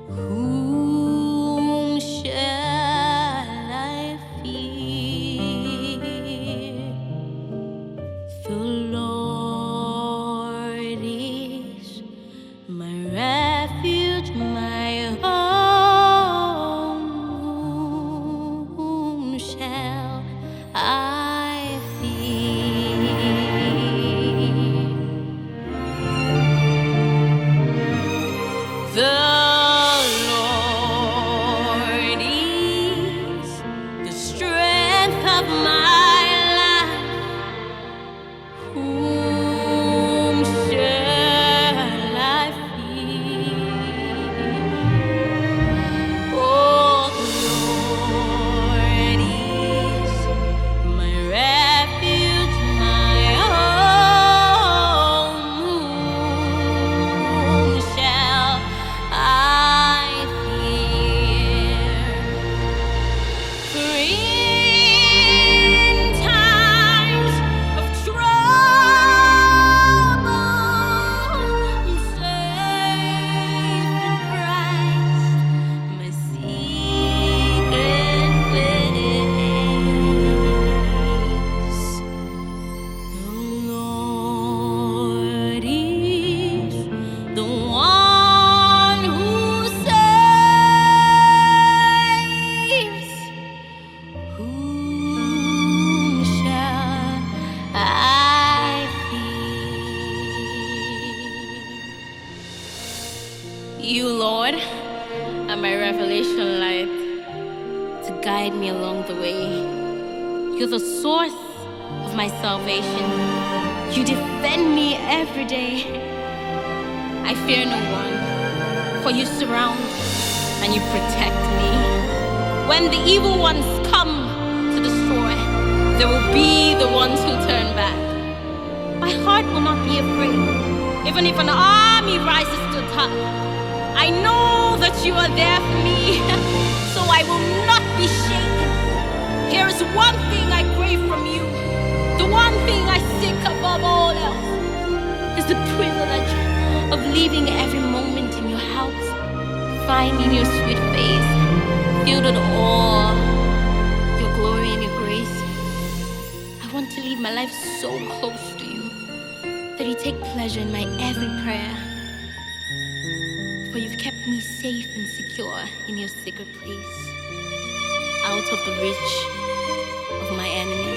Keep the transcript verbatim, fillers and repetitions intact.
Whom shall I fear? The Lord is my refuge, my home. Whom shall I fear? The Lord is the strength of my life. Whom shall I fear? Oh, the Lord is my refuge, my home. Whom shall I fear? For in times of trouble, I'm safe in Christ, my secret place. The Lord is the one who saves. Whom shall I fear? You, Lord, are my revelation light to guide me along the way. You're the source of my salvation. You defend me every day. I fear no one, for you surround and you protect me. When the evil ones come to destroy, there will be the ones who turn back. My heart will not be afraid, even if an army rises to attack. I know that you are there for me, so I will not be shaken. Here is one thing I crave from you. The one thing I seek above all else is the privilege of living every moment in your house, finding your sweet face, filled with awe, your glory and your grace. I want to live my life so close to you that you take pleasure in my every prayer. For you've kept me safe and secure in your secret place, out of the reach of my enemies.